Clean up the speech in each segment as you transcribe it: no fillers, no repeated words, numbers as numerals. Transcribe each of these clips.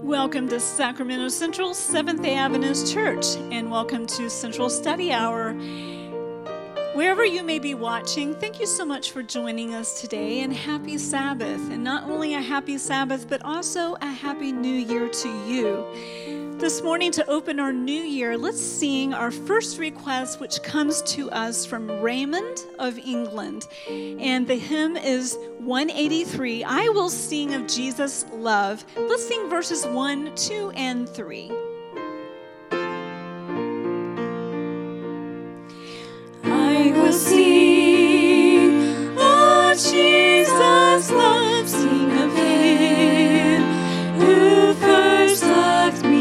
Welcome to Sacramento Central Seventh-day Adventist Church, and welcome to Central Study Hour. Wherever you may be watching, thank you so much for joining us today, and happy Sabbath. And not only a happy Sabbath, but also a happy New Year to you. This morning, to open our new year, let's sing our first request, which comes to us from Raymond of England. And the hymn is 183, I Will Sing of Jesus' Love. Let's sing verses 1, 2, and 3. I will sing of Jesus' love, sing of him who first loved me.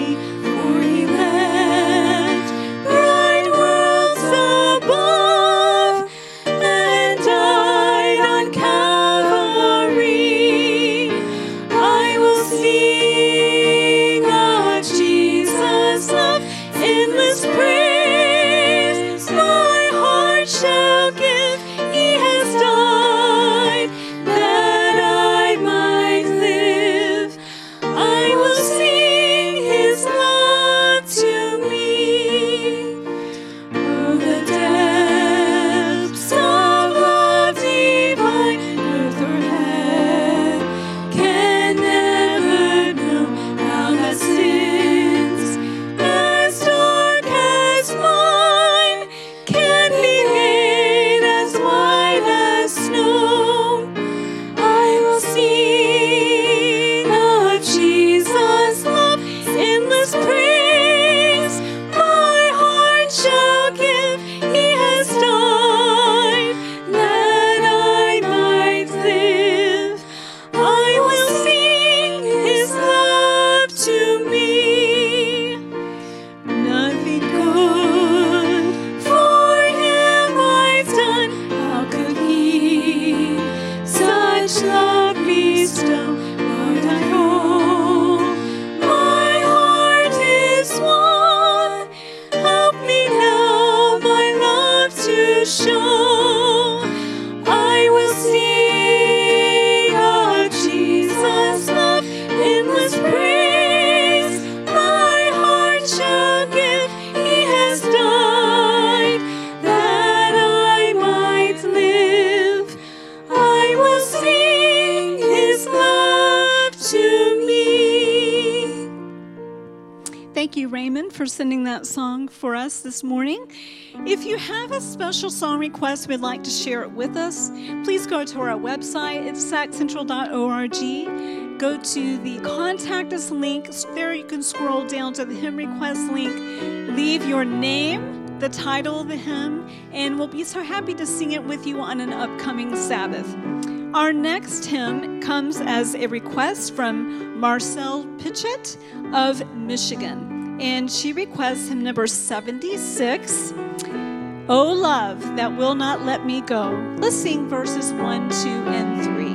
Thank you, Raymond, for sending that song for us this morning. If you have a special song request we'd like to share it with us, please go to our website. It's saccentral.org. Go to the Contact Us link. There you can scroll down to the hymn request link. Leave your name, the title of the hymn, and we'll be so happy to sing it with you on an upcoming Sabbath. Our next hymn comes as a request from Marcel Pitchett of Michigan. And she requests hymn number 76, O Love That Will Not Let Me Go. Let's sing verses 1, 2, and 3.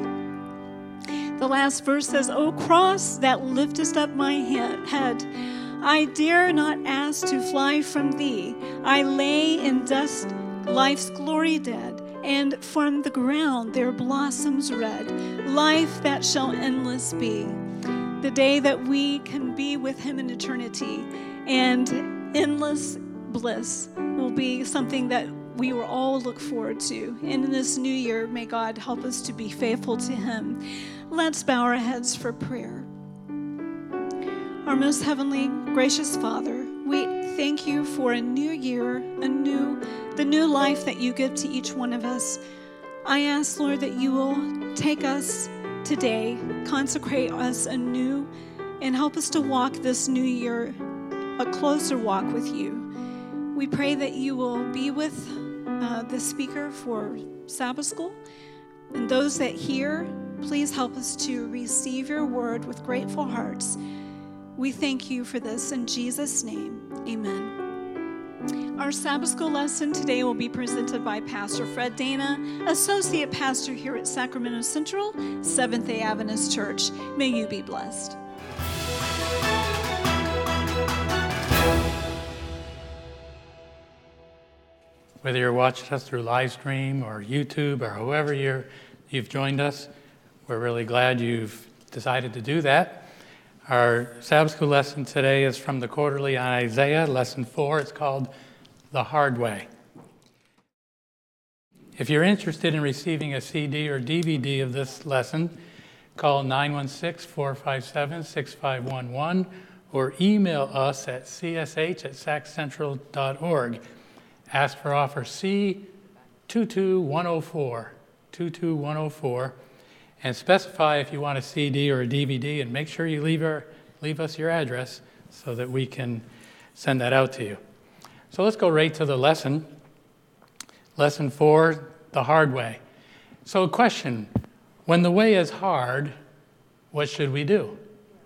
last verse says, O cross that liftest up my head, I dare not ask to fly from thee. I lay in dust, life's glory dead, and from the ground there blossoms red, life that shall endless be. The day that we can be with him in eternity, and endless bliss will be something that we will all look forward to. And in this new year, may God help us to be faithful to him. Let's bow our heads for prayer. Our most heavenly, gracious Father, we thank you for a new year, the new life that you give to each one of us. I ask, Lord, that you will take us today, consecrate us anew, and help us to walk this new year, a closer walk with you. We pray that you will be with the speaker for Sabbath School, and those that hear, please help us to receive your word with grateful hearts. We thank you for this in Jesus' name. Amen. Our Sabbath School lesson today will be presented by Pastor Fred Dana, Associate Pastor here at Sacramento Central, Seventh-day Adventist Church. May you be blessed. Whether you're watching us through live stream or YouTube or however you've joined us, we're really glad you've decided to do that. Our Sabbath School lesson today is from the quarterly on Isaiah, lesson 4. It's called The Hard Way. If you're interested in receiving a CD or DVD of this lesson, call 916-457-6511 or email us at csh@saccentral.org. Ask for offer C22104, 22104, and specify if you want a CD or a DVD, and make sure you leave us your address so that we can send that out to you. So let's go right to the lesson. Lesson 4, the hard way. So a question, when the way is hard, what should we do?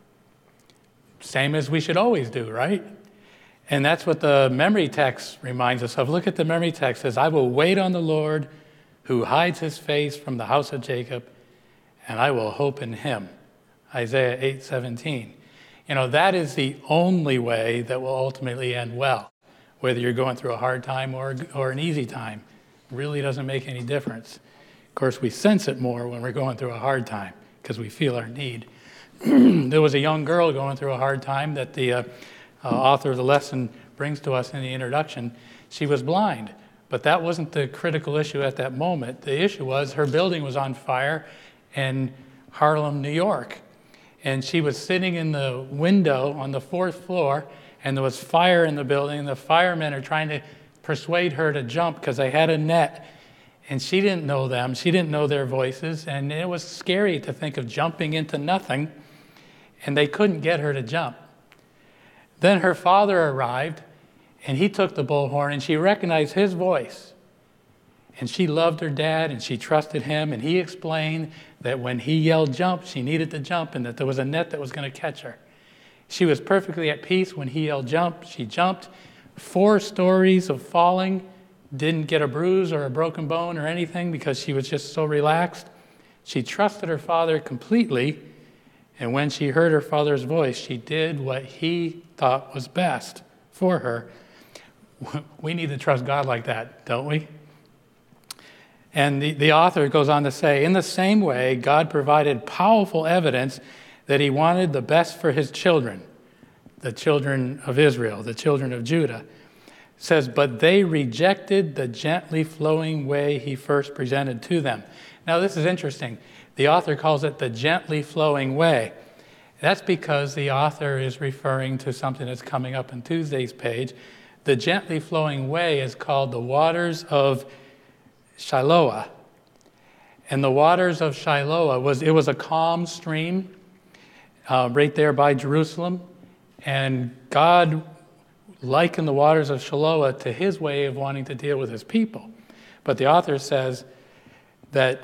Same as we should always do, right? And that's what the memory text reminds us of. Look at the memory text. It says, I will wait on the Lord who hides his face from the house of Jacob, and I will hope in him. Isaiah 8:17. You know, that is the only way that will ultimately end well. Whether you're going through a hard time or an easy time, really doesn't make any difference. Of course, we sense it more when we're going through a hard time because we feel our need. There was a young girl going through a hard time that the author of the lesson brings to us in the introduction. She was blind, but that wasn't the critical issue at that moment. The issue was her building was on fire in Harlem, New York. And she was sitting in the window on the 4th floor, and there was fire in the building, and the firemen are trying to persuade her to jump because they had a net, and she didn't know them. She didn't know their voices, and it was scary to think of jumping into nothing, and they couldn't get her to jump. Then her father arrived, and he took the bullhorn, and she recognized his voice. And she loved her dad, and she trusted him, and he explained that when he yelled jump, she needed to jump, and that there was a net that was going to catch her. She was perfectly at peace when he yelled jump. She jumped 4 stories of falling, didn't get a bruise or a broken bone or anything because she was just so relaxed. She trusted her father completely, and when she heard her father's voice, she did what he thought was best for her. We need to trust God like that, don't we? And the author goes on to say, in the same way, God provided powerful evidence that he wanted the best for his children, the children of Israel, the children of Judah. It says, but they rejected the gently flowing way he first presented to them. Now, this is interesting. The author calls it the gently flowing way. That's because the author is referring to something that's coming up in Tuesday's page. The gently flowing way is called the waters of Shiloah. And the waters of Shiloah was a calm stream right there by Jerusalem. And God likened the waters of Shiloah to his way of wanting to deal with his people. But the author says that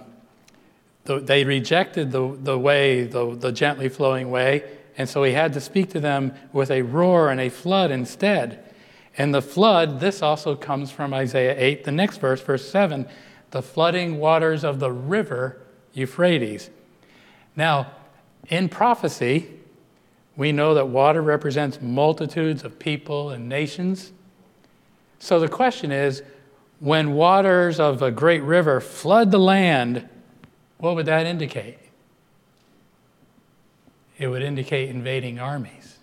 they rejected the way, the gently flowing way, and so he had to speak to them with a roar and a flood instead. And the flood, this also comes from Isaiah 8, the next verse, verse 7, the flooding waters of the river Euphrates. Now, in prophecy, We know that water represents multitudes of people and nations. So the question is, when waters of a great river flood the land, what would that indicate? It would indicate invading armies.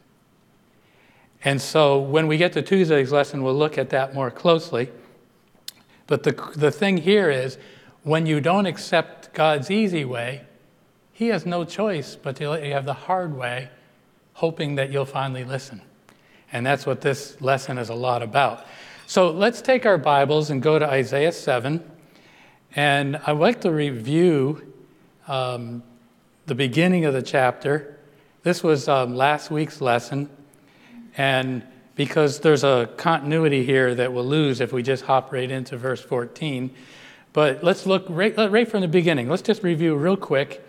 And so when we get to Tuesday's lesson, we'll look at that more closely. But the thing here is, when you don't accept God's easy way, he has no choice but to let you have the hard way, hoping that you'll finally listen. And that's what this lesson is a lot about. So let's take our Bibles and go to Isaiah 7. And I'd like to review the beginning of the chapter. This was last week's lesson. And because there's a continuity here that we'll lose if we just hop right into verse 14. But let's look right from the beginning. Let's just review real quick.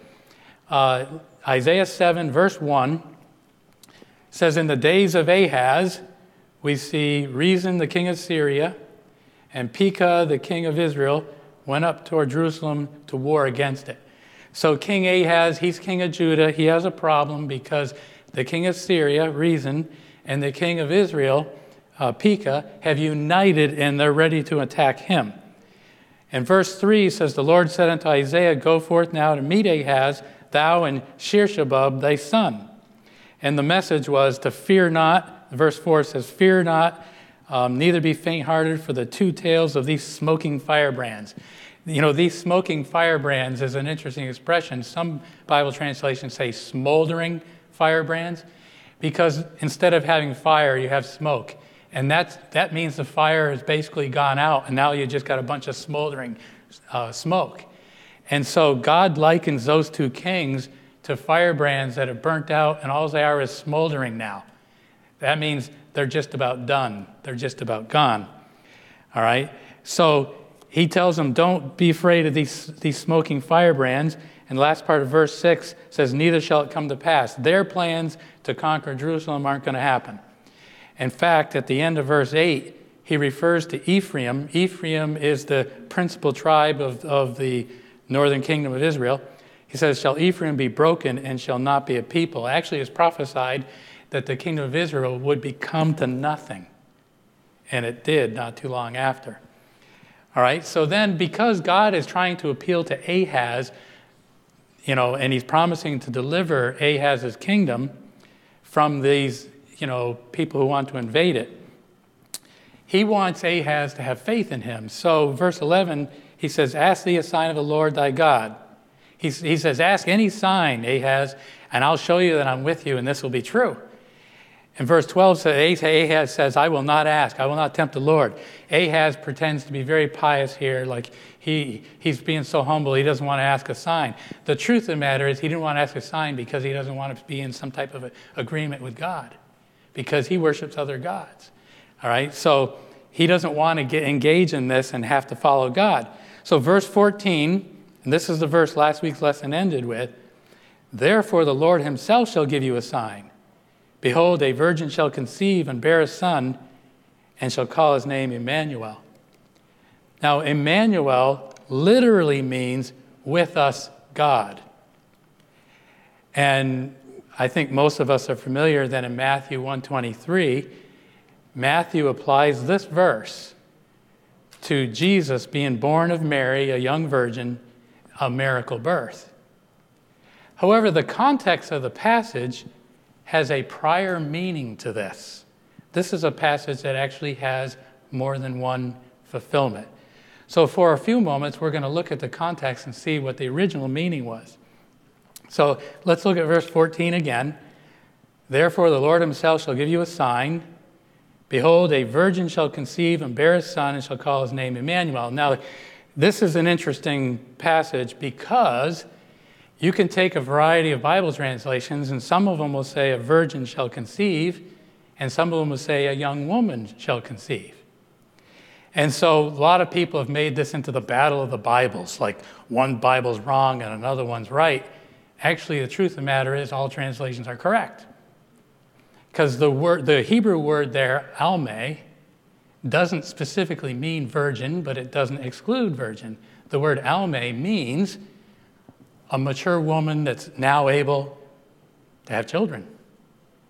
Isaiah 7, verse 1 says, in the days of Ahaz, we see Rezin, the king of Syria, and Pekah, the king of Israel, went up toward Jerusalem to war against it. So King Ahaz, he's king of Judah. He has a problem because the king of Syria, Rezin, and the king of Israel, Pekah, have united and they're ready to attack him. And verse 3 says, the Lord said unto Isaiah, go forth now to meet Ahaz, thou and Shir-shabab thy son. And the message was to fear not. Verse 4 says, fear not, neither be faint-hearted for the two tails of these smoking firebrands. You know, these smoking firebrands is an interesting expression. Some Bible translations say smoldering firebrands, because instead of having fire, you have smoke. And that means the fire has basically gone out, and now you just got a bunch of smoldering smoke. And so God likens those two kings to firebrands that have burnt out, and all they are is smoldering now. That means they're just about done. They're just about gone. All right? So he tells them, don't be afraid of these smoking firebrands. And the last part of verse 6 says, neither shall it come to pass. Their plans to conquer Jerusalem aren't going to happen. In fact, at the end of verse 8, he refers to Ephraim. Ephraim is the principal tribe of the northern kingdom of Israel. He says, shall Ephraim be broken and shall not be a people? Actually, it's prophesied that the kingdom of Israel would become to nothing. And it did not too long after. All right, so then because God is trying to appeal to Ahaz, and he's promising to deliver Ahaz's kingdom from these, people who want to invade it, he wants Ahaz to have faith in him. So verse 11, he says, ask thee a sign of the Lord thy God. He says, ask any sign, Ahaz, and I'll show you that I'm with you, and this will be true. In verse 12, Ahaz says, I will not ask. I will not tempt the Lord. Ahaz pretends to be very pious here, like he's being so humble, he doesn't want to ask a sign. The truth of the matter is he didn't want to ask a sign because he doesn't want to be in some type of agreement with God, because he worships other gods. All right, so he doesn't want to engage in this and have to follow God. So verse 14, and this is the verse last week's lesson ended with, therefore the Lord himself shall give you a sign. Behold, a virgin shall conceive and bear a son, and shall call his name Emmanuel. Now, Emmanuel literally means with us God. And I think most of us are familiar that in Matthew 1:23, Matthew applies this verse to Jesus being born of Mary, a young virgin, a miracle birth. However, the context of the passage has a prior meaning to this. This is a passage that actually has more than one fulfillment. So for a few moments, we're going to look at the context and see what the original meaning was. So let's look at verse 14 again. Therefore the Lord himself shall give you a sign. Behold, a virgin shall conceive and bear a son, and shall call his name Emmanuel. Now, this is an interesting passage because you can take a variety of Bible translations, and some of them will say a virgin shall conceive, and some of them will say a young woman shall conceive. And so a lot of people have made this into the battle of the Bibles, like one Bible's wrong and another one's right. Actually, the truth of the matter is all translations are correct. Because the Hebrew word there, alme, doesn't specifically mean virgin, but it doesn't exclude virgin. The word alme means a mature woman that's now able to have children.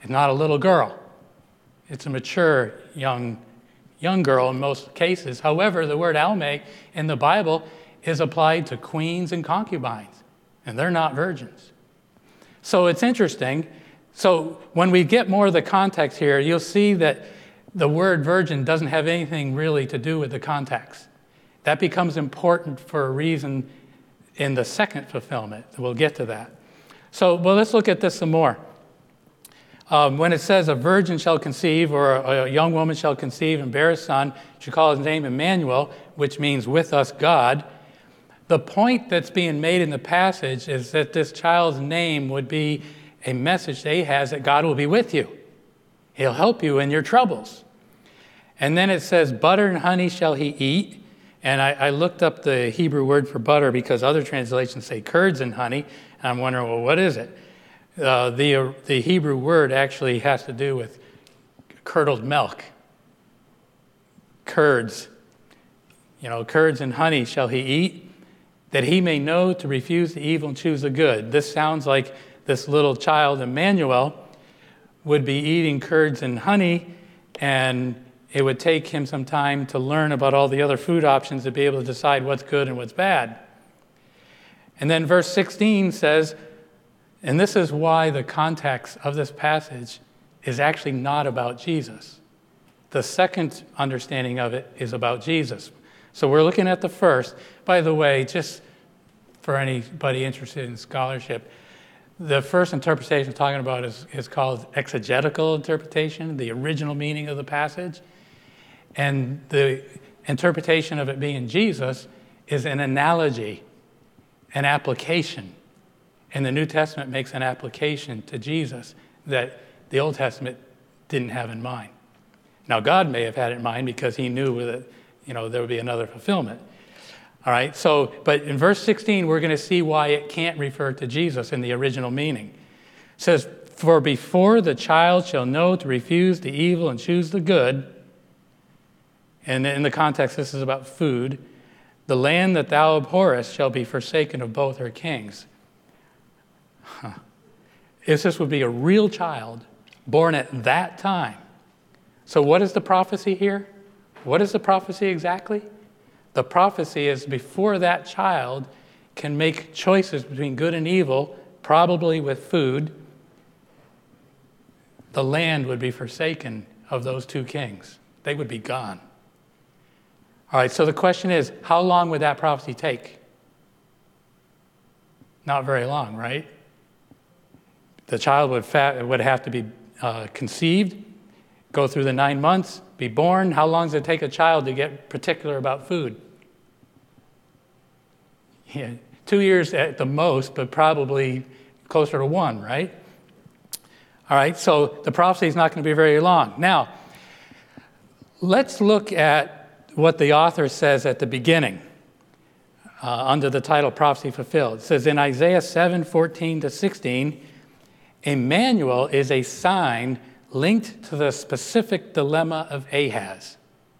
It's not a little girl. It's a mature young girl in most cases. However, the word alme in the Bible is applied to queens and concubines, and they're not virgins. So it's interesting. So when we get more of the context here, you'll see that the word virgin doesn't have anything really to do with the context. That becomes important for a reason in the second fulfillment. We'll get to that. So, well, let's look at this some more. When it says a virgin shall conceive, or a young woman shall conceive and bear a son, she calls his name Emmanuel, which means with us God. The point that's being made in the passage is that this child's name would be a message to Ahaz that God will be with you. He'll help you in your troubles. And then it says, butter and honey shall he eat. And I looked up the Hebrew word for butter because other translations say curds and honey. And I'm wondering, well, what is it? The Hebrew word actually has to do with curdled milk. Curds. Curds and honey shall he eat, that he may know to refuse the evil and choose the good. This sounds like this little child, Emmanuel, would be eating curds and honey, and it would take him some time to learn about all the other food options to be able to decide what's good and what's bad. And then verse 16 says, and this is why the context of this passage is actually not about Jesus. The second understanding of it is about Jesus. So we're looking at the first. By the way, just for anybody interested in scholarship, the first interpretation I'm talking about is called exegetical interpretation, the original meaning of the passage. And the interpretation of it being Jesus is an analogy, an application. And the New Testament makes an application to Jesus that the Old Testament didn't have in mind. Now, God may have had it in mind because he knew that, there would be another fulfillment. All right, but in verse 16, we're going to see why it can't refer to Jesus in the original meaning. It says, for before the child shall know to refuse the evil and choose the good, and in the context, this is about food, the land that thou abhorrest shall be forsaken of both her kings. If this would be a real child born at that time. So what is the prophecy here? What is the prophecy exactly? The prophecy is before that child can make choices between good and evil, probably with food, the land would be forsaken of those two kings. They would be gone. All right, so the question is, how long would that prophecy take? Not very long, right? The child would have to be conceived, go through the 9 months, be born. How long does it take a child to get particular about food? 2 years at the most, but probably closer to 1, right? All right, so the prophecy is not going to be very long. Now, let's look at what the author says at the beginning under the title Prophecy Fulfilled. It says in Isaiah 7:14-16, Emmanuel is a sign linked to the specific dilemma of Ahaz.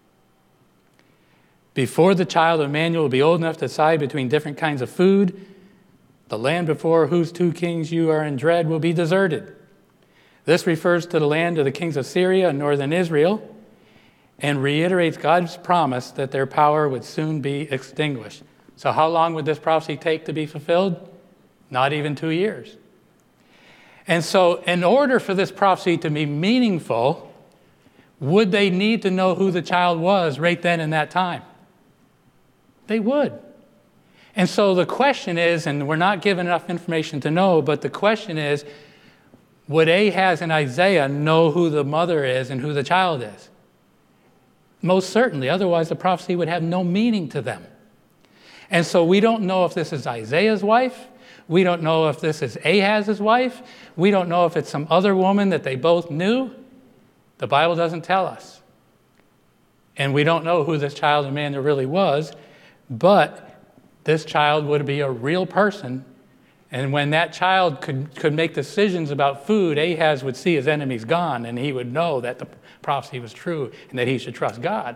Before the child of Emmanuel will be old enough to decide between different kinds of food, the land before whose two kings you are in dread will be deserted. This refers to the land of the kings of Syria and northern Israel, and reiterates God's promise that their power would soon be extinguished. So how long would this prophecy take to be fulfilled? Not even 2 years. And so in order for this prophecy to be meaningful, would they need to know who the child was right then in that time? They would. And so the question is, and we're not given enough information to know, but the question is, would Ahaz and Isaiah know who the mother is and who the child is? Most certainly, otherwise the prophecy would have no meaning to them. And so we don't know if this is Isaiah's wife. We don't know if this is Ahaz's wife. We don't know if it's some other woman that they both knew. The Bible doesn't tell us. And we don't know who this child Emmanuel really was, but this child would be a real person. And when that child could make decisions about food, Ahaz would see his enemies gone, and he would know that the prophecy was true and that he should trust God.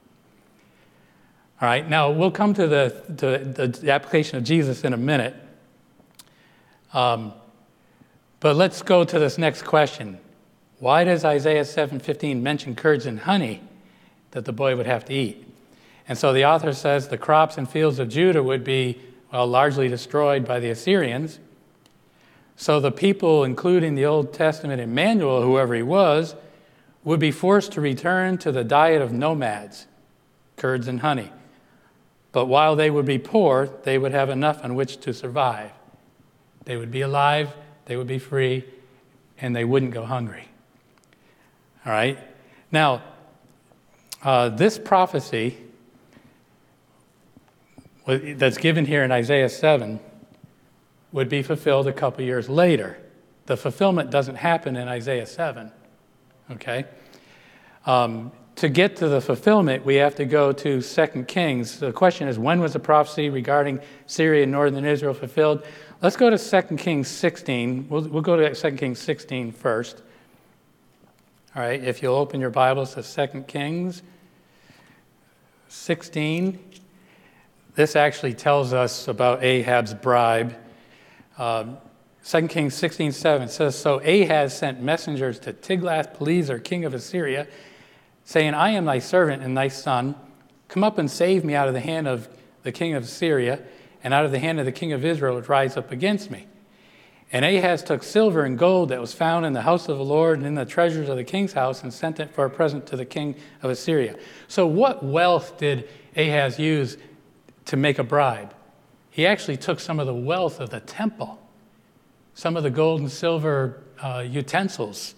All right, now we'll come to the application of Jesus in a minute. But let's go to this next question. Why does Isaiah 7:15 mention curds and honey that the boy would have to eat? And so the author says the crops and fields of Judah would be, largely destroyed by the Assyrians. So the people, including the Old Testament Emmanuel, whoever he was, would be forced to return to the diet of nomads, curds and honey. But while they would be poor, they would have enough on which to survive. They would be alive, they would be free, and they wouldn't go hungry. All right? Now, this prophecy that's given here in Isaiah 7 would be fulfilled a couple years later. The fulfillment doesn't happen in Isaiah 7, okay? To get to the fulfillment, we have to go to 2 Kings. The question is, when was the prophecy regarding Syria and northern Israel fulfilled? Let's go to 2 Kings 16. We'll go to 2 Kings 16 first. All right, if you'll open your Bibles to 2 Kings 16. This actually tells us about Ahab's bribe. 2 Kings 16:7 says, So Ahaz sent messengers to Tiglath-Pileser, king of Assyria, saying, I am thy servant and thy son. Come up and save me out of the hand of the king of Assyria and out of the hand of the king of Israel which rise up against me. And Ahaz took silver and gold that was found in the house of the Lord and in the treasures of the king's house and sent it for a present to the king of Assyria. So what wealth did Ahaz use to make a bribe? He actually took some of the wealth of the temple, some of the gold and silver utensils,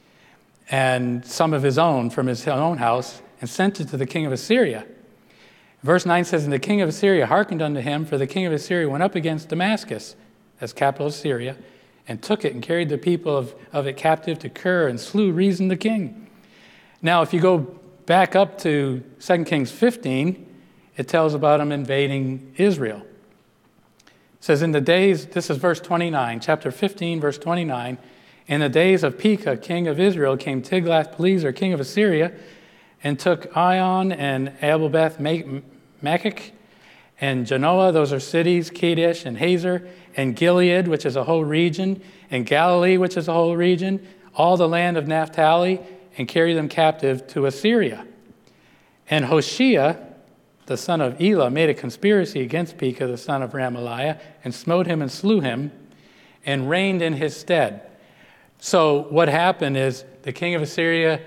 and some of his own from his own house, and sent it to the king of Assyria. Verse 9 says, And the king of Assyria hearkened unto him, for the king of Assyria went up against Damascus, as capital of Syria, and took it and carried the people of it captive to Kir and slew Rezin the king. Now, if you go back up to 2 Kings 15, it tells about him invading Israel. It says, in the days, this is verse 29, chapter 15, verse 29, in the days of Pekah, king of Israel, came Tiglath-Pileser, king of Assyria, and took Ion and Abel-Beth-Maachah and Genoa, those are cities, Kadesh and Hazor, and Gilead, which is a whole region, and Galilee, which is a whole region, all the land of Naphtali, and carried them captive to Assyria. And Hoshea, the son of Elah, made a conspiracy against Pekah, the son of Ramaliah, and smote him and slew him, and reigned in his stead. So what happened is the king of Assyria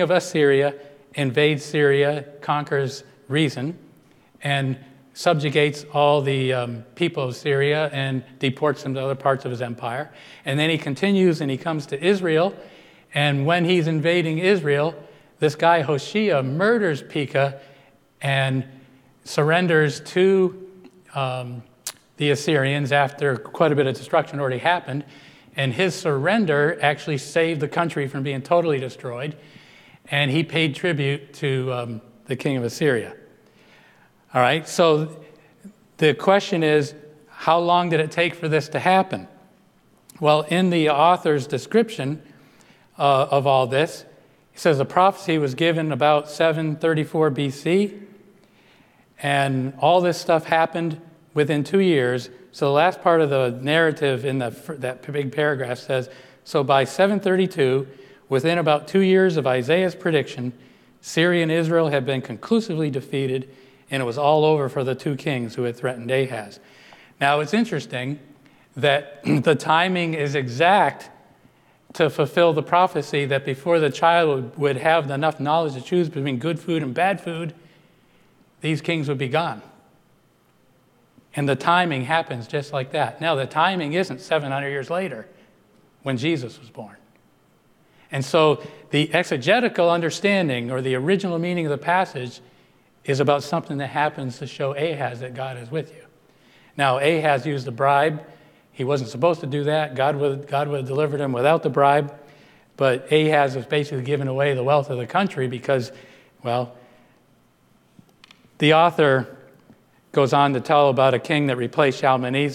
invades Syria, conquers Rezin, and subjugates all the people of Syria and deports them to other parts of his empire. And then he continues and he comes to Israel. And when he's invading Israel, this guy Hoshea murders Pekah and surrenders to the Assyrians after quite a bit of destruction already happened. And his surrender actually saved the country from being totally destroyed. And he paid tribute to the king of Assyria. All right, so the question is, how long did it take for this to happen? Well, in the author's description of all this, he says the prophecy was given about 734 BC, and all this stuff happened within 2 years. So the last part of the narrative in that big paragraph says, so by 732, within about 2 years of Isaiah's prediction, Syria and Israel had been conclusively defeated, and it was all over for the two kings who had threatened Ahaz. Now, it's interesting that the timing is exact to fulfill the prophecy that before the child would have enough knowledge to choose between good food and bad food, these kings would be gone. And the timing happens just like that. Now, the timing isn't 700 years later when Jesus was born. And so the exegetical understanding or the original meaning of the passage is about something that happens to show Ahaz that God is with you. Now, Ahaz used a bribe. He wasn't supposed to do that. God would have delivered him without the bribe. But Ahaz was basically giving away the wealth of the country because, well, the author goes on to tell about a king that replaced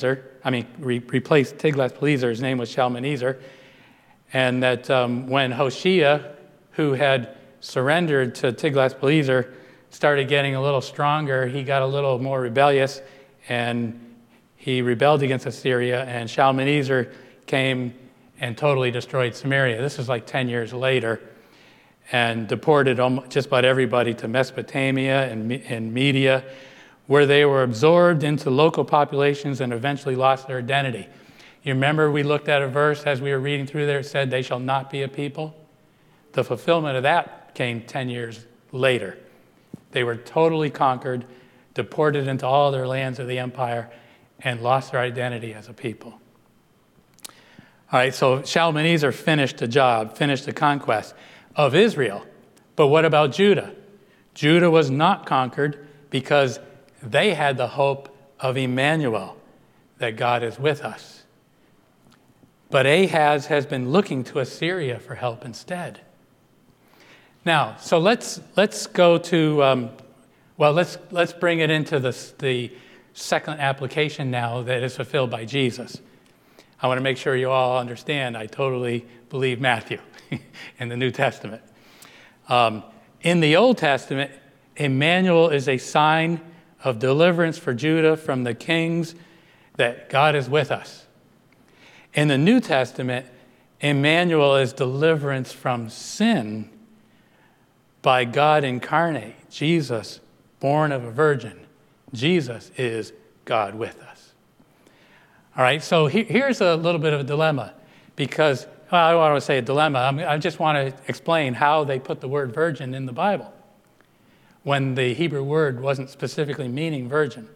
replaced Tiglath-Pileser. His name was Shalmaneser. And that when Hoshea, who had surrendered to Tiglath-Pileser, started getting a little stronger, he got a little more rebellious, and he rebelled against Assyria, and Shalmaneser came and totally destroyed Samaria. This is like 10 years later, and deported just about everybody to Mesopotamia and Media, where they were absorbed into local populations and eventually lost their identity. You remember we looked at a verse as we were reading through there, it said, they shall not be a people. The fulfillment of that came 10 years later. They were totally conquered, deported into all their lands of the empire, and lost their identity as a people. All right, so Shalmaneser finished the job, finished the conquest of Israel. But what about Judah? Judah was not conquered because they had the hope of Emmanuel, that God is with us. But Ahaz has been looking to Assyria for help instead. Now, so let's go to, let's bring it into the second application now that is fulfilled by Jesus. I want to make sure you all understand I totally believe Matthew in the New Testament. In the Old Testament, Emmanuel is a sign of deliverance for Judah from the kings, that God is with us. In the New Testament, Emmanuel is deliverance from sin by God incarnate, Jesus, born of a virgin. Jesus is God with us. All right, so here's a little bit of a dilemma, because, well, I don't want to say a dilemma, I just want to explain how they put the word virgin in the Bible when the Hebrew word wasn't specifically meaning virgin.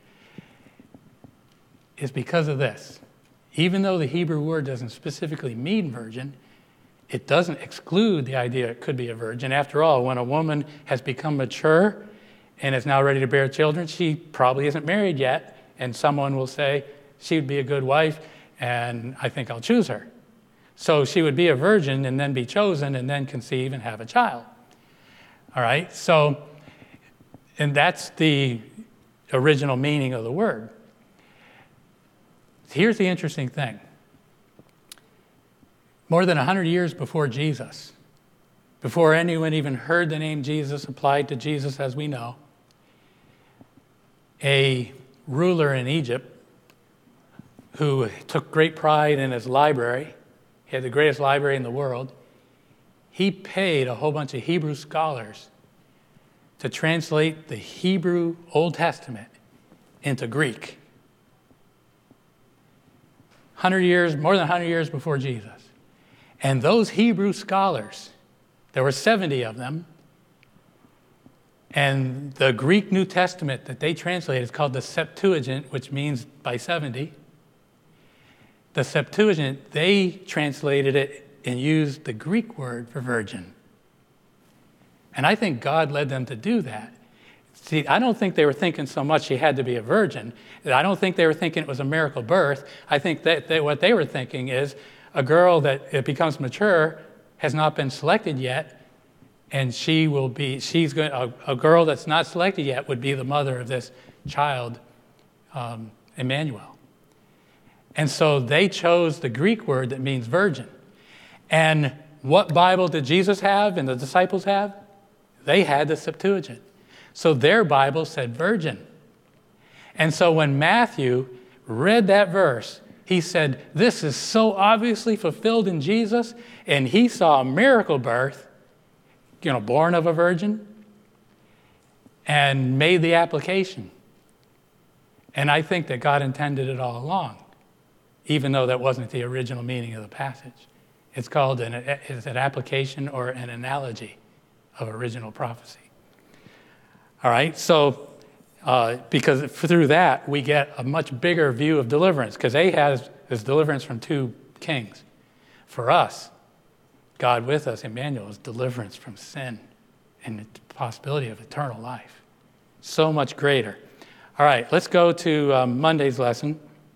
It's because of this. Even though the Hebrew word doesn't specifically mean virgin, it doesn't exclude the idea it could be a virgin. After all, when a woman has become mature and is now ready to bear children, she probably isn't married yet, and someone will say, she would be a good wife, and I think I'll choose her. So she would be a virgin and then be chosen and then conceive and have a child. All right, so, and that's the original meaning of the word. Here's the interesting thing. More than 100 years before Jesus, before anyone even heard the name Jesus applied to Jesus as we know, a ruler in Egypt who took great pride in his library, he had the greatest library in the world, he paid a whole bunch of Hebrew scholars to translate the Hebrew Old Testament into Greek. 100 years, more than 100 years before Jesus. And those Hebrew scholars, there were 70 of them, and the Greek New Testament that they translated is called the Septuagint, which means by 70. The Septuagint, they translated it and used the Greek word for virgin. And I think God led them to do that. See, I don't think they were thinking so much she had to be a virgin. I don't think they were thinking it was a miracle birth. I think that what they were thinking is a girl that it becomes mature has not been selected yet, and a girl that's not selected yet would be the mother of this child, Emmanuel. And so they chose the Greek word that means virgin. And what Bible did Jesus have and the disciples have? They had the Septuagint. So their Bible said virgin. And so when Matthew read that verse, he said, this is so obviously fulfilled in Jesus, and he saw a miracle birth, born of a virgin, and made the application. And I think that God intended it all along, even though that wasn't the original meaning of the passage. It's called an application or an analogy of original prophecy. All right, so because through that we get a much bigger view of deliverance, because Ahaz is deliverance from two kings. For us, God with us, Emmanuel, is deliverance from sin and the possibility of eternal life. So much greater. All right, let's go to Monday's lesson.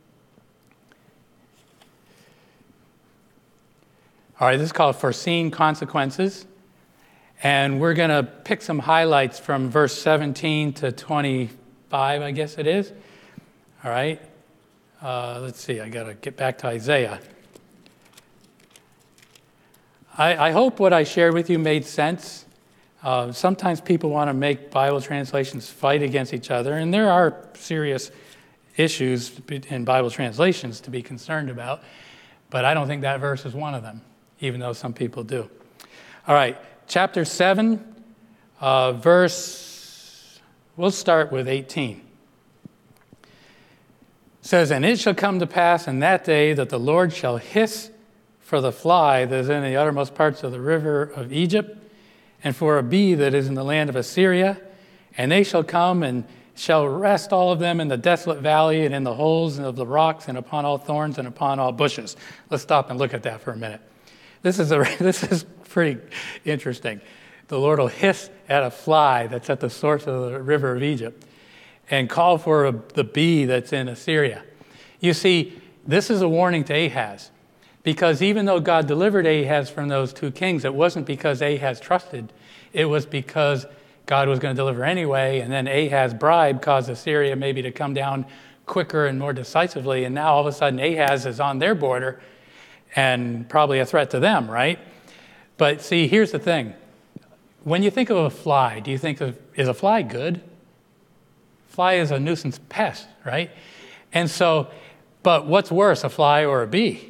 All right, this is called Foreseen Consequences. And we're going to pick some highlights from verse 17 to 25, I guess it is. All right. Let's see, I got to get back to Isaiah. I hope what I shared with you made sense. Sometimes people want to make Bible translations fight against each other, and there are serious issues in Bible translations to be concerned about. But I don't think that verse is one of them, even though some people do. All right, chapter 7, we'll start with 18. It says, "And it shall come to pass in that day that the Lord shall hiss for the fly that is in the uttermost parts of the river of Egypt, and for a bee that is in the land of Assyria, and they shall come and shall rest all of them in the desolate valley and in the holes of the rocks and upon all thorns and upon all bushes." Let's stop and look at that for a minute. This is pretty interesting. The Lord will hiss at a fly that's at the source of the river of Egypt and call for the bee that's in Assyria. You see, this is a warning to Ahaz, because even though God delivered Ahaz from those two kings, it wasn't because Ahaz trusted. It was because God was going to deliver anyway, and then Ahaz's bribe caused Assyria maybe to come down quicker and more decisively, and now all of a sudden Ahaz is on their border and probably a threat to them, right? But see, here's the thing. When you think of a fly, do you think is a fly good? Fly is a nuisance pest, right? And so, but what's worse, a fly or a bee?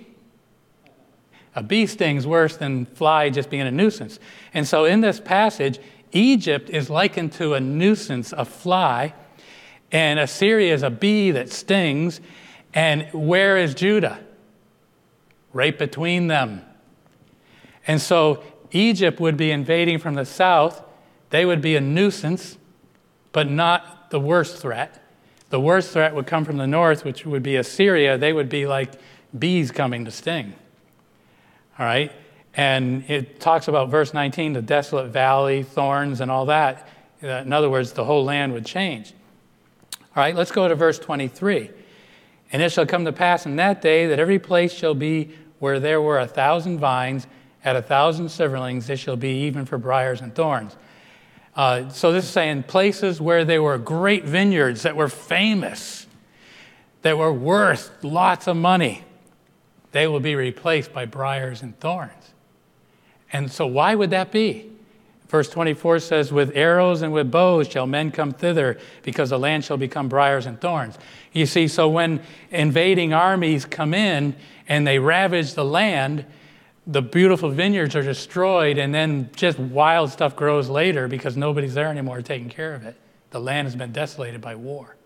A bee stings worse than fly just being a nuisance. And so in this passage, Egypt is likened to a nuisance, a fly, and Assyria is a bee that stings. And where is Judah? Right between them. And so Egypt would be invading from the south. They would be a nuisance, but not the worst threat. The worst threat would come from the north, which would be Assyria. They would be like bees coming to sting. All right? And it talks about verse 19, the desolate valley, thorns, and all that. In other words, the whole land would change. All right, let's go to verse 23. "And it shall come to pass in that day that every place shall be where there were 1,000 vines, at 1,000 silverlings, it shall be even for briars and thorns." So this is saying places where there were great vineyards that were famous, that were worth lots of money, they will be replaced by briars and thorns. And so why would that be? Verse 24 says, "With arrows and with bows shall men come thither, because the land shall become briars and thorns." You see, so when invading armies come in and they ravage the land, the beautiful vineyards are destroyed, and then just wild stuff grows later because nobody's there anymore taking care of it. The land has been desolated by war.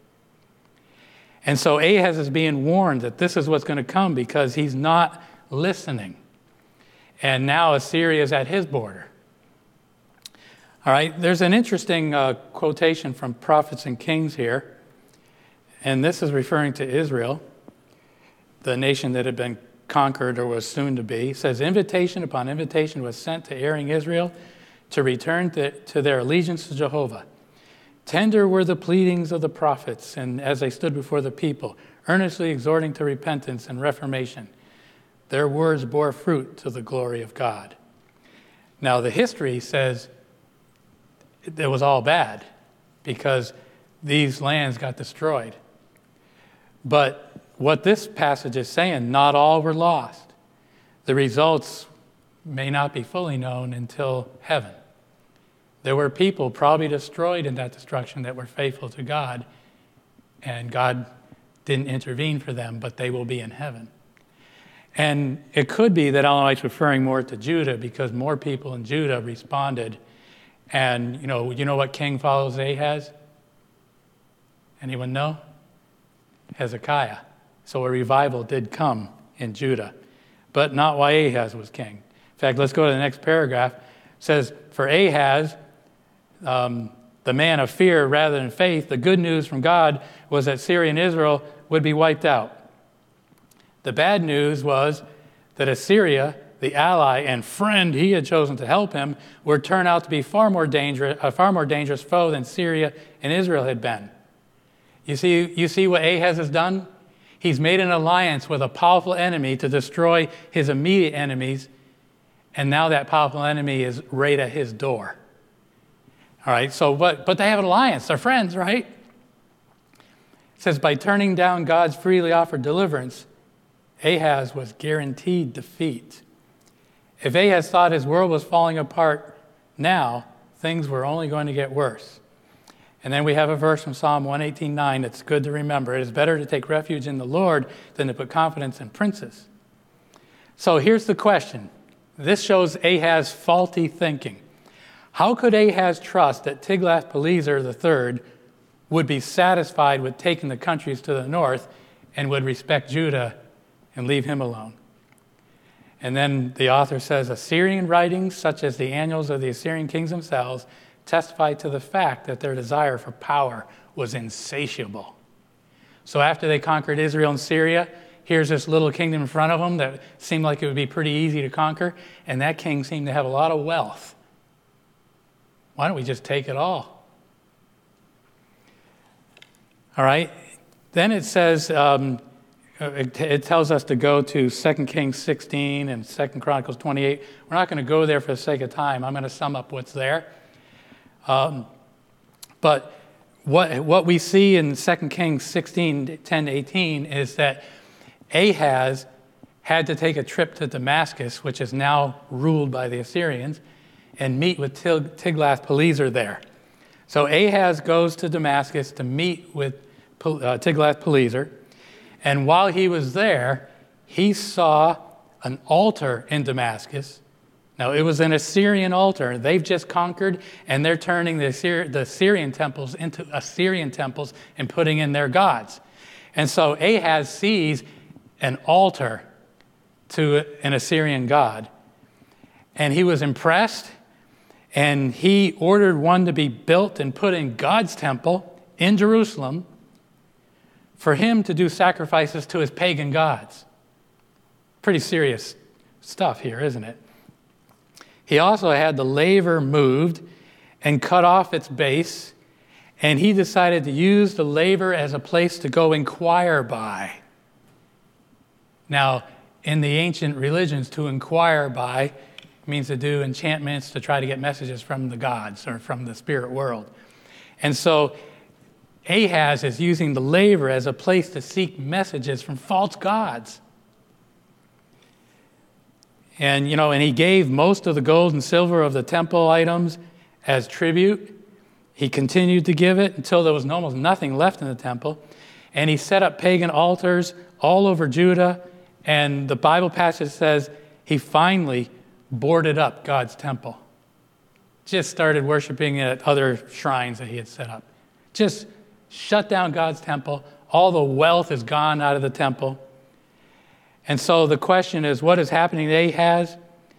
And so Ahaz is being warned that this is what's going to come because he's not listening. And now Assyria is at his border. All right, there's an interesting quotation from Prophets and Kings here. And this is referring to Israel, the nation that had been conquered or was soon to be. It says, "Invitation upon invitation was sent to erring Israel to return to their allegiance to Jehovah. Tender were the pleadings of the prophets, and as they stood before the people, earnestly exhorting to repentance and reformation. Their words bore fruit to the glory of God." Now, the history says it was all bad because these lands got destroyed. But what this passage is saying, not all were lost. The results may not be fully known until heaven. There were people probably destroyed in that destruction that were faithful to God, and God didn't intervene for them, but they will be in heaven. And it could be that Ellen White's referring more to Judah because more people in Judah responded. And you know what king follows Ahaz? Anyone know? Hezekiah. So a revival did come in Judah, but not while Ahaz was king. In fact, let's go to the next paragraph. It says, "For Ahaz, the man of fear rather than faith, the good news from God was that Syria and Israel would be wiped out. The bad news was that Assyria, the ally and friend he had chosen to help him, would turn out to be a far more dangerous foe than Syria and Israel had been." You see what Ahaz has done? He's made an alliance with a powerful enemy to destroy his immediate enemies, and now that powerful enemy is right at his door. All right, so but they have an alliance. They're friends, right? It says, by turning down God's freely offered deliverance, Ahaz was guaranteed defeat. If Ahaz thought his world was falling apart now, things were only going to get worse. And then we have a verse from Psalm 118:9 that's good to remember. It is better to take refuge in the Lord than to put confidence in princes. So here's the question. This shows Ahaz's faulty thinking. How could Ahaz trust that Tiglath-Pileser III would be satisfied with taking the countries to the north and would respect Judah and leave him alone? And then the author says, Assyrian writings, such as the annals of the Assyrian kings themselves, testify to the fact that their desire for power was insatiable. So after they conquered Israel and Syria, here's this little kingdom in front of them that seemed like it would be pretty easy to conquer, and that king seemed to have a lot of wealth. Why don't we just take it all? All right. Then it says, it tells us to go to 2 Kings 16 and 2 Chronicles 28. We're not going to go there for the sake of time. I'm going to sum up what's there. But what we see in 2 Kings 16, 10 to 18 is that Ahaz had to take a trip to Damascus, which is now ruled by the Assyrians, and meet with Tiglath-Pileser there. So Ahaz goes to Damascus to meet with Tiglath-Pileser, and while he was there, he saw an altar in Damascus. Now, it was an Assyrian altar. They've just conquered, and they're turning the Syrian temples into Assyrian temples and putting in their gods. And so Ahaz sees an altar to an Assyrian god, and he was impressed, and he ordered one to be built and put in God's temple in Jerusalem for him to do sacrifices to his pagan gods. Pretty serious stuff here, isn't it? He also had the laver moved and cut off its base, and he decided to use the laver as a place to go inquire by. Now, in the ancient religions, to inquire by means to do enchantments to try to get messages from the gods or from the spirit world. And so Ahaz is using the laver as a place to seek messages from false gods. And, and he gave most of the gold and silver of the temple items as tribute. He continued to give it until there was almost nothing left in the temple. And he set up pagan altars all over Judah. And the Bible passage says he finally boarded up God's temple. Just started worshiping at other shrines that he had set up. Just shut down God's temple. All the wealth is gone out of the temple. And so the question is, what is happening to Ahaz?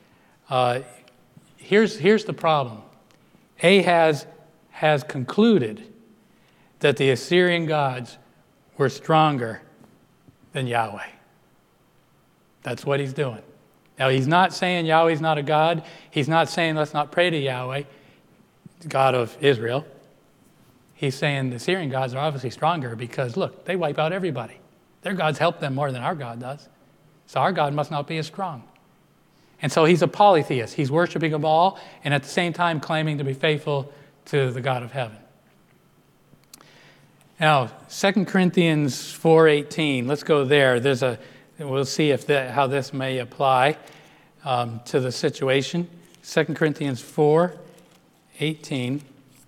Here's the problem. Ahaz has concluded that the Assyrian gods were stronger than Yahweh. That's what he's doing. Now, he's not saying Yahweh's not a god. He's not saying let's not pray to Yahweh, God of Israel. He's saying the Assyrian gods are obviously stronger because, look, they wipe out everybody. Their gods help them more than our God does. So our God must not be as strong. And so he's a polytheist. He's worshiping them all and at the same time claiming to be faithful to the God of heaven. Now, 2 Corinthians 4:18, let's go there. We'll see how this may apply to the situation. 2 Corinthians 4:18.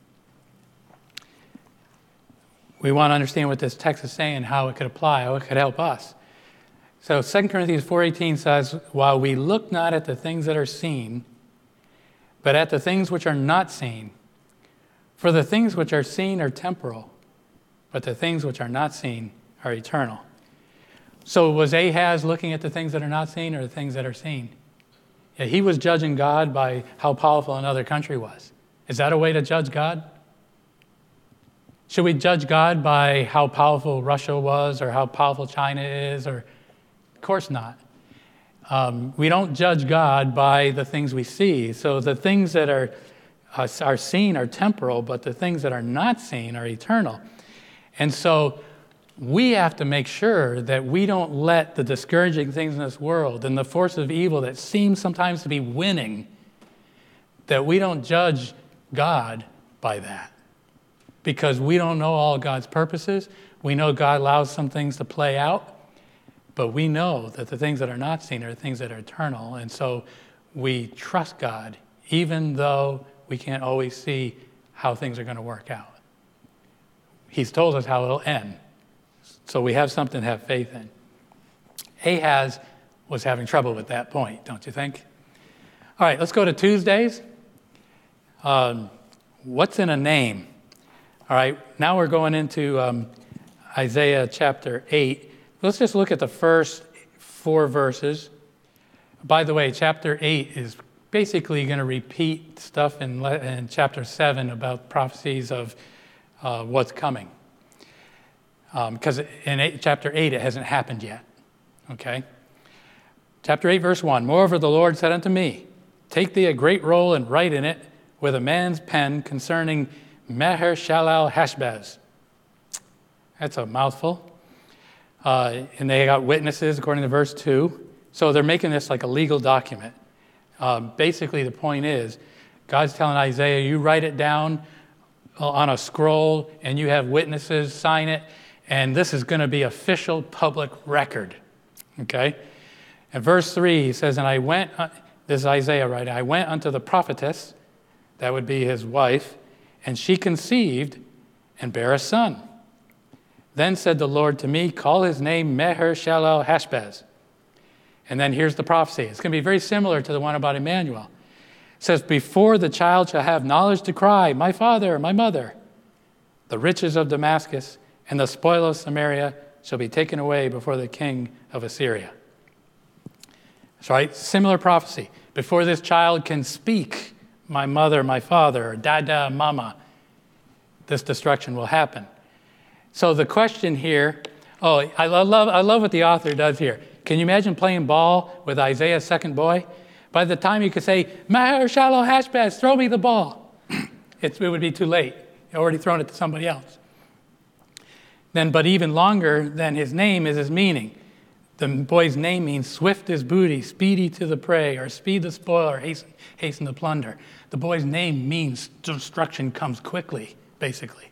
We want to understand what this text is saying, how it could apply, how it could help us. So 2 Corinthians 4:18 says, while we look not at the things that are seen, but at the things which are not seen. For the things which are seen are temporal, but the things which are not seen are eternal. So was Ahaz looking at the things that are not seen or the things that are seen? Yeah, he was judging God by how powerful another country was. Is that a way to judge God? Should we judge God by how powerful Russia was or how powerful China is? Of course not. We don't judge God by the things we see. So the things that are seen are temporal, but the things that are not seen are eternal. And so we have to make sure that we don't let the discouraging things in this world and the force of evil that seems sometimes to be winning, that we don't judge God by that. Because we don't know all God's purposes. We know God allows some things to play out, but we know that the things that are not seen are the things that are eternal. And so we trust God, even though we can't always see how things are going to work out. He's told us how it'll end. So we have something to have faith in. Ahaz was having trouble with that point, don't you think? All right, let's go to Tuesdays. What's in a name? All right, now we're going into Isaiah chapter 8. Let's just look at the first 4 verses. By the way, chapter 8 is basically going to repeat stuff in chapter 7 about prophecies of what's coming. Because in chapter 8, it hasn't happened yet. Okay? Chapter 8, verse 1. Moreover, the Lord said unto me, take thee a great roll and write in it with a man's pen concerning Maher-shalal-Hashbaz. That's a mouthful. And they got witnesses, according to verse 2. So they're making this like a legal document. Basically, the point is, God's telling Isaiah, you write it down on a scroll, and you have witnesses sign it, and this is going to be official public record. Okay? And verse 3, he says, and I went, this is Isaiah writing, I went unto the prophetess, that would be his wife, and she conceived and bare a son. Then said the Lord to me, call his name Maher-shalal-Hashbaz. And then here's the prophecy. It's going to be very similar to the one about Emmanuel. It says, before the child shall have knowledge to cry, my father, my mother, the riches of Damascus and the spoil of Samaria shall be taken away before the king of Assyria. That's right, similar prophecy. Before this child can speak, my mother, my father, dada, mama, this destruction will happen. So the question here, I love what the author does here. Can you imagine playing ball with Isaiah's second boy? By the time you could say, Maher-shalal-Hashbaz, throw me the ball, it would be too late. You've already thrown it to somebody else. But even longer than his name is his meaning. The boy's name means swift as booty, speedy to the prey, or speed the spoil, or hasten the plunder. The boy's name means destruction comes quickly, basically.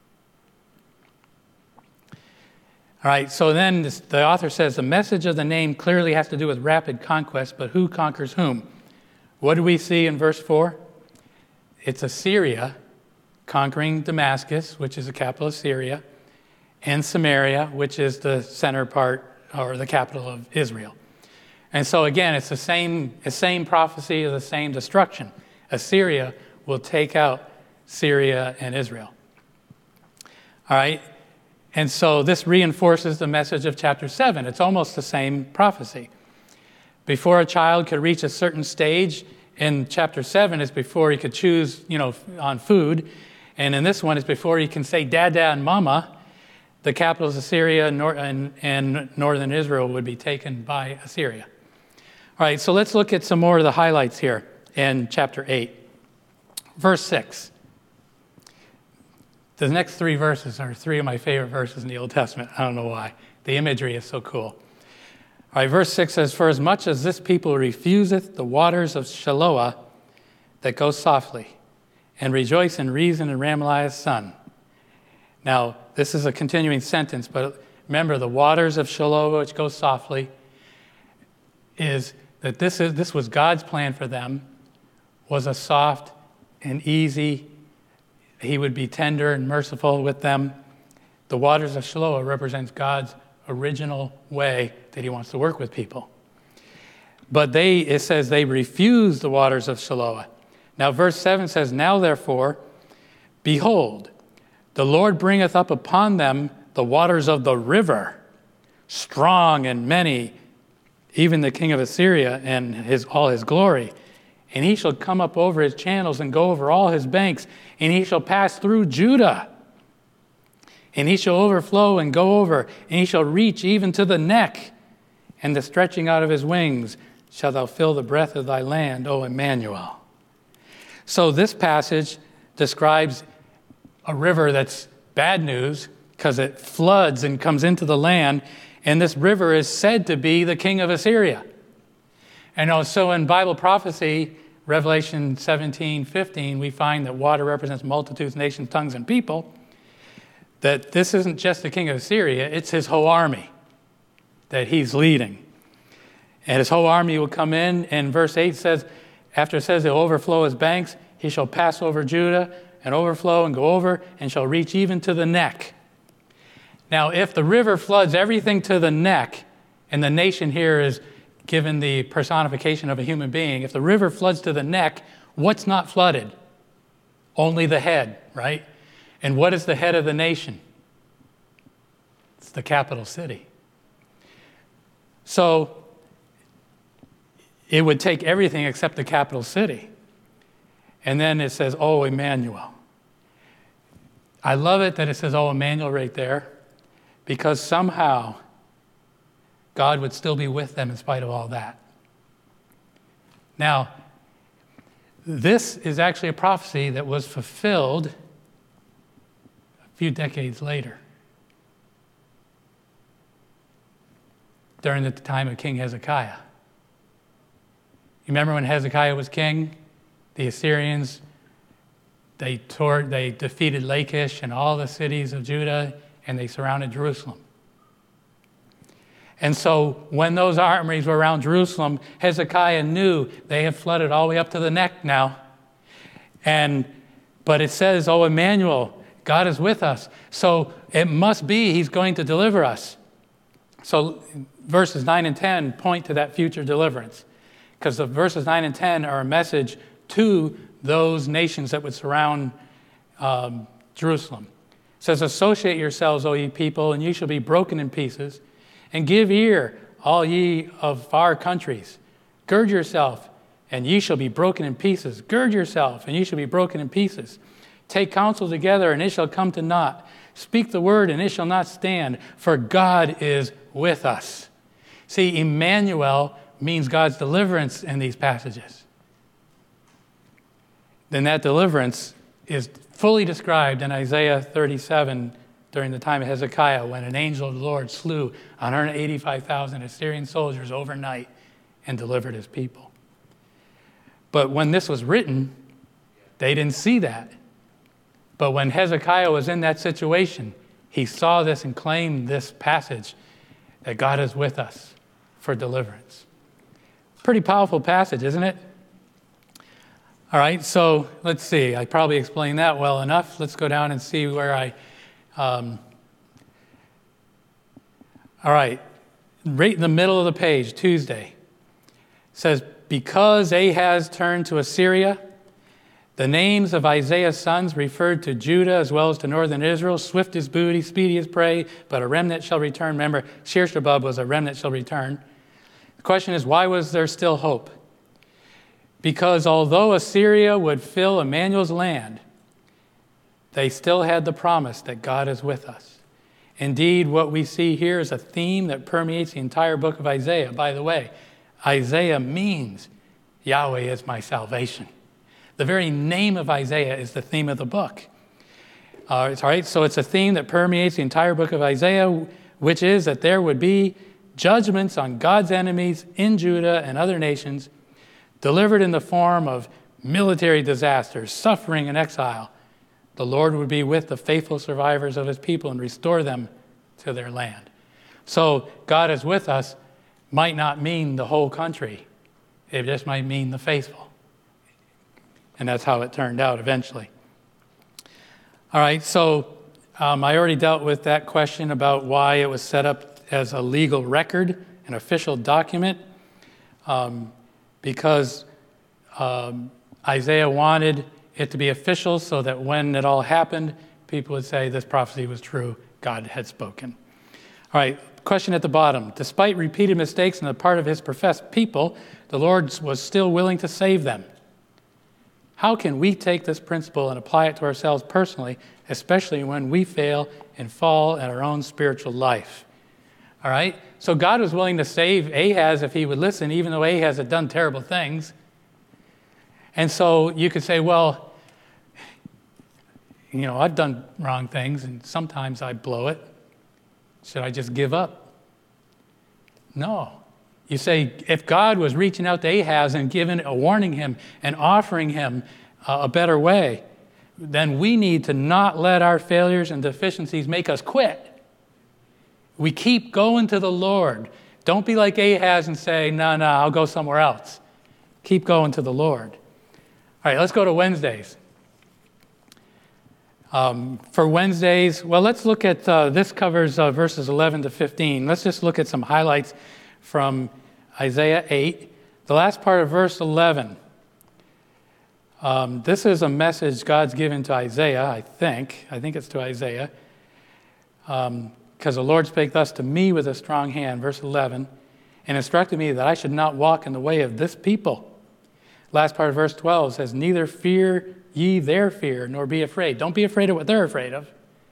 All right, so then the author says the message of the name clearly has to do with rapid conquest, but who conquers whom? What do we see in verse 4? It's Assyria conquering Damascus, which is the capital of Syria, and Samaria, which is the center part or the capital of Israel. And so again, it's the same prophecy of the same destruction. Assyria will take out Syria and Israel. All right? And so this reinforces the message of chapter 7. It's almost the same prophecy. Before a child could reach a certain stage, in chapter 7 is before he could choose, on food. And in this one is before he can say dada and mama, the capitals of Syria and northern Israel would be taken by Assyria. All right, so let's look at some more of the highlights here in chapter 8. Verse 6. The next 3 verses are 3 of my favorite verses in the Old Testament. I don't know why. The imagery is so cool. All right, verse 6 says, for as much as this people refuseth the waters of Shiloah that go softly, and rejoice in Rezin and Remaliah's son. Now, this is a continuing sentence, but remember, the waters of Shiloah, which go softly, is that this was God's plan for them, was a soft and easy. He would be tender and merciful with them. The waters of Shiloah represents God's original way that he wants to work with people. But it says they refused the waters of Shiloah. Now verse 7 says, now therefore, behold, the Lord bringeth up upon them the waters of the river, strong and many, even the king of Assyria and all his glory. And he shall come up over his channels and go over all his banks, and he shall pass through Judah. And he shall overflow and go over, and he shall reach even to the neck, and the stretching out of his wings shalt thou fill the breadth of thy land, O Emmanuel. So this passage describes a river that's bad news because it floods and comes into the land, and this river is said to be the king of Assyria. And so in Bible prophecy, Revelation 17:15, we find that water represents multitudes, nations, tongues, and people, that this isn't just the king of Assyria, it's his whole army that he's leading. And his whole army will come in, and verse 8 says, after it says he'll overflow his banks, he shall pass over Judah and overflow and go over and shall reach even to the neck. Now, if the river floods everything to the neck, and the nation here is given the personification of a human being. If the river floods to the neck, what's not flooded? Only the head, right? And what is the head of the nation? It's the capital city. So it would take everything except the capital city. And then it says, oh, Emmanuel. I love it that it says, oh, Emmanuel right there, because somehow God would still be with them in spite of all that. Now, this is actually a prophecy that was fulfilled a few decades later, during the time of King Hezekiah. You remember when Hezekiah was king? The Assyrians, they defeated Lachish and all the cities of Judah, and they surrounded Jerusalem. And so when those armies were around Jerusalem, Hezekiah knew they had flooded all the way up to the neck now. But it says, oh, Emmanuel, God is with us. So it must be he's going to deliver us. So verses 9 and 10 point to that future deliverance, because the verses 9 and 10 are a message to those nations that would surround Jerusalem. It says, associate yourselves, O ye people, and ye shall be broken in pieces, and give ear, all ye of far countries. Gird yourself, and ye shall be broken in pieces. Gird yourself, and ye shall be broken in pieces. Take counsel together, and it shall come to naught. Speak the word, and it shall not stand, for God is with us. See, Emmanuel means God's deliverance in these passages. Then that deliverance is fully described in Isaiah 37 during the time of Hezekiah, when an angel of the Lord slew 185,000 Assyrian soldiers overnight and delivered his people. But when this was written, they didn't see that. But when Hezekiah was in that situation, he saw this and claimed this passage that God is with us for deliverance. Pretty powerful passage, isn't it? All right, so let's see. I probably explained that well enough. Let's go down and see where all right, right in the middle of the page, Tuesday, says, because Ahaz turned to Assyria, the names of Isaiah's sons referred to Judah as well as to northern Israel. Swift as booty, speedy as prey, but a remnant shall return. Remember, Shir-Shabab was a remnant shall return. The question is, why was there still hope? Because although Assyria would fill Emmanuel's land, they still had the promise that God is with us. Indeed, what we see here is a theme that permeates the entire book of Isaiah. By the way, Isaiah means Yahweh is my salvation. The very name of Isaiah is the theme of the book. It's all right, so it's a theme that permeates the entire book of Isaiah, which is that there would be judgments on God's enemies in Judah and other nations, delivered in the form of military disasters, suffering, and exile. The Lord would be with the faithful survivors of his people and restore them to their land. So God is with us might not mean the whole country. It just might mean the faithful. And that's how it turned out eventually. All right, so I already dealt with that question about why it was set up as a legal record, an official document, because Isaiah wanted it to be official so that when it all happened, people would say this prophecy was true, God had spoken. All right, question at the bottom. Despite repeated mistakes on the part of his professed people, the Lord was still willing to save them. How can we take this principle and apply it to ourselves personally, especially when we fail and fall in our own spiritual life? All right, so God was willing to save Ahaz if he would listen, even though Ahaz had done terrible things. And so you could say, well, you know, I've done wrong things and sometimes I blow it. Should I just give up? No. You say, if God was reaching out to Ahaz and warning him and offering him a better way, then we need to not let our failures and deficiencies make us quit. We keep going to the Lord. Don't be like Ahaz and say, no, I'll go somewhere else. Keep going to the Lord. All right, let's go to Wednesdays. For Wednesdays, well, let's look at, this covers verses 11 to 15. Let's just look at some highlights from Isaiah 8, the last part of verse 11. This is a message God's given to Isaiah, I think. I think it's to Isaiah. Because the Lord spake thus to me with a strong hand, verse 11, and instructed me that I should not walk in the way of this people. Last part of verse 12 says, neither fear ye their fear, nor be afraid. Don't be afraid of what they're afraid of.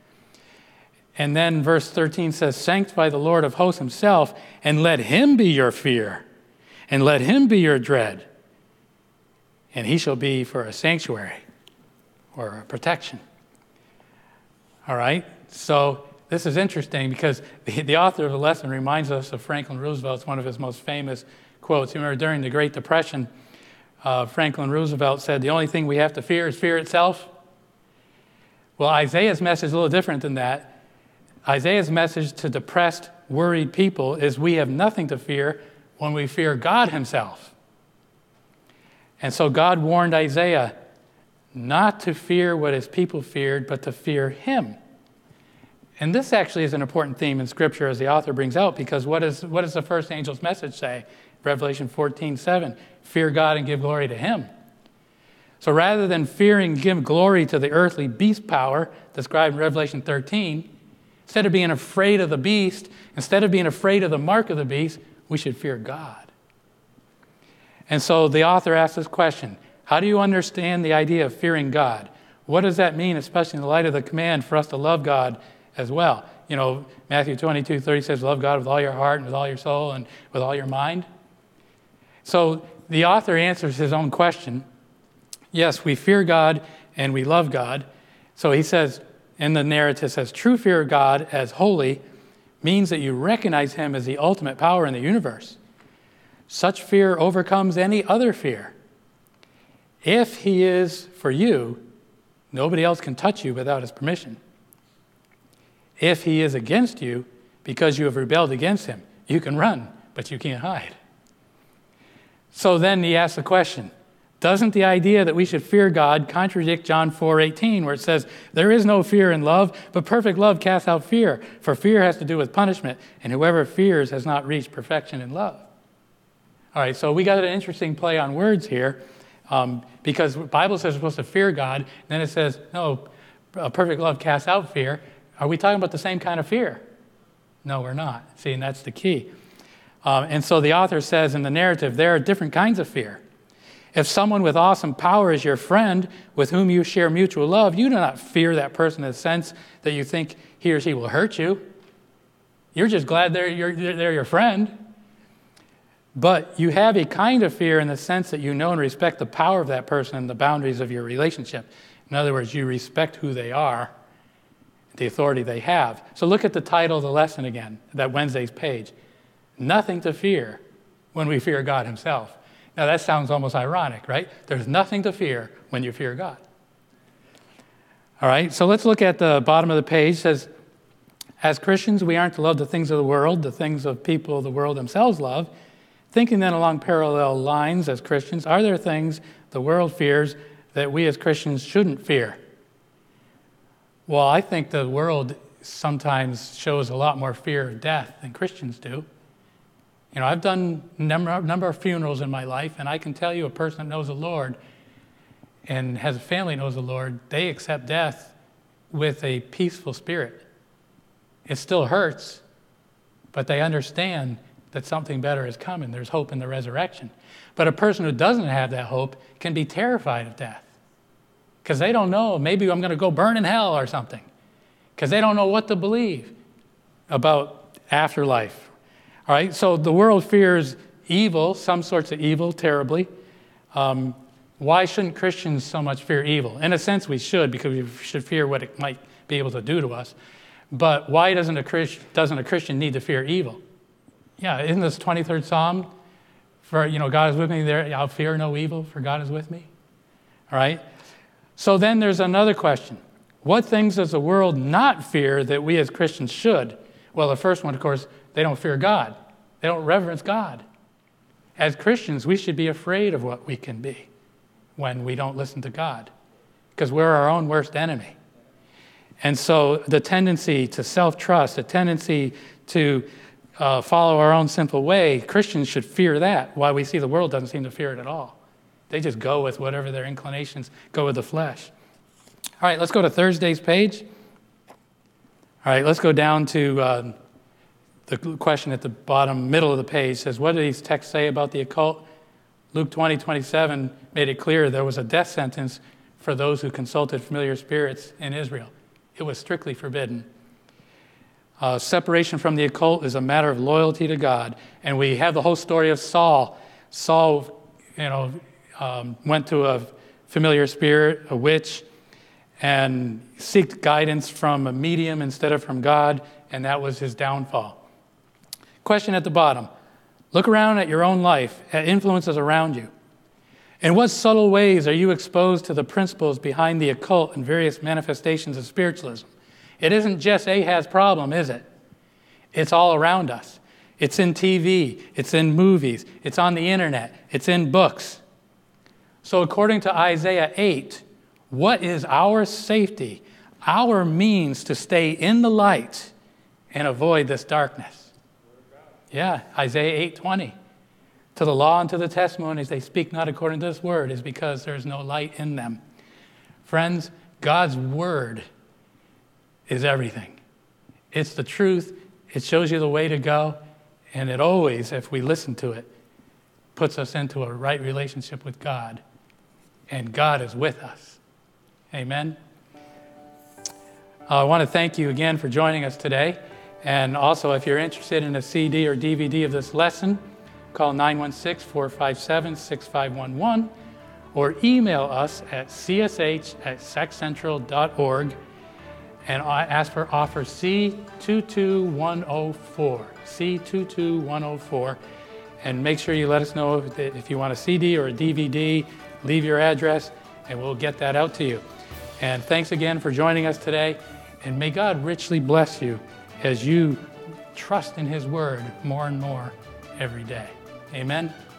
And then verse 13 says, sanctify the Lord of hosts himself, and let him be your fear, and let him be your dread. And he shall be for a sanctuary or a protection. All right? So this is interesting because the author of the lesson reminds us of Franklin Roosevelt's one of his most famous quotes. You remember during the Great Depression, Franklin Roosevelt said, the only thing we have to fear is fear itself. Well, Isaiah's message is a little different than that. Isaiah's message to depressed, worried people is we have nothing to fear when we fear God himself. And so God warned Isaiah not to fear what his people feared, but to fear him. And this actually is an important theme in Scripture, as the author brings out, because what does the first angel's message say? Revelation 14:7, fear God and give glory to him. So rather than fearing, give glory to the earthly beast power described in Revelation 13, instead of being afraid of the beast, instead of being afraid of the mark of the beast, we should fear God. And so the author asks this question, how do you understand the idea of fearing God? What does that mean, especially in the light of the command for us to love God as well? You know, Matthew 22:30 says, love God with all your heart and with all your soul and with all your mind. So the author answers his own question. Yes, we fear God and we love God. So he says, in the narrative says, true fear of God as holy means that you recognize him as the ultimate power in the universe. Such fear overcomes any other fear. If he is for you, nobody else can touch you without his permission. If he is against you, because you have rebelled against him, you can run, but you can't hide. So then he asks the question, doesn't the idea that we should fear God contradict John 4:18, where it says, there is no fear in love, but perfect love casts out fear, for fear has to do with punishment, and whoever fears has not reached perfection in love. All right, so we got an interesting play on words here, because the Bible says we're supposed to fear God, then it says, no, perfect love casts out fear. Are we talking about the same kind of fear? No, we're not. See, and that's the key. And so the author says in the narrative, there are different kinds of fear. If someone with awesome power is your friend, with whom you share mutual love, you do not fear that person in the sense that you think he or she will hurt you. You're just glad they're your friend. But you have a kind of fear in the sense that you know and respect the power of that person and the boundaries of your relationship. In other words, you respect who they are, the authority they have. So look at the title of the lesson again, that Wednesday's page. Nothing to fear when we fear God himself. Now that sounds almost ironic, right? There's nothing to fear when you fear God. All right, so let's look at the bottom of the page. It says, as Christians, we aren't to love the things of the world, the things of people the world themselves love. Thinking then along parallel lines as Christians, are there things the world fears that we as Christians shouldn't fear? Well, I think the world sometimes shows a lot more fear of death than Christians do. You know, I've done a number of funerals in my life, and I can tell you a person that knows the Lord and has a family that knows the Lord, they accept death with a peaceful spirit. It still hurts, but they understand that something better is coming. There's hope in the resurrection. But a person who doesn't have that hope can be terrified of death because they don't know, maybe I'm going to go burn in hell or something, because they don't know what to believe about afterlife. All right, so the world fears evil, some sorts of evil, terribly. Why shouldn't Christians so much fear evil? In a sense, we should, because we should fear what it might be able to do to us. But why doesn't a Christian need to fear evil? Yeah, isn't this 23rd Psalm? For, God is with me there, I'll fear no evil, for God is with me. All right? So then there's another question. What things does the world not fear that we as Christians should? Well, the first one, of course, they don't fear God. They don't reverence God. As Christians, we should be afraid of what we can be when we don't listen to God, because we're our own worst enemy. And so the tendency to self-trust, the tendency to follow our own sinful way, Christians should fear that. Why we see the world doesn't seem to fear it at all. They just go with whatever their inclinations, go with the flesh. All right, let's go to Thursday's page. All right, let's go down to the question at the bottom middle of the page. It says, what do these texts say about the occult? Luke 20:27 made it clear there was a death sentence for those who consulted familiar spirits in Israel. It was strictly forbidden. Separation from the occult is a matter of loyalty to God. And we have the whole story of Saul. Saul, went to a familiar spirit, a witch, and sought guidance from a medium instead of from God, and that was his downfall. Question at the bottom. Look around at your own life, at influences around you. In what subtle ways are you exposed to the principles behind the occult and various manifestations of spiritualism? It isn't just Ahaz's problem, is it? It's all around us. It's in TV, it's in movies, it's on the internet, it's in books. So according to Isaiah 8, what is our safety, our means to stay in the light and avoid this darkness? Yeah, Isaiah 8:20. To the law and to the testimonies, they speak not according to this word, is because there's no light in them. Friends, God's word is everything. It's the truth. It shows you the way to go. And it always, if we listen to it, puts us into a right relationship with God. And God is with us. Amen. I want to thank you again for joining us today. And also, if you're interested in a CD or DVD of this lesson, call 916-457-6511 or email us at csh@saccentral.org and ask for offer C22104, C22104, and make sure you let us know if you want a CD or a DVD, leave your address, and we'll get that out to you. And thanks again for joining us today, and may God richly bless you as you trust in His Word more and more every day. Amen.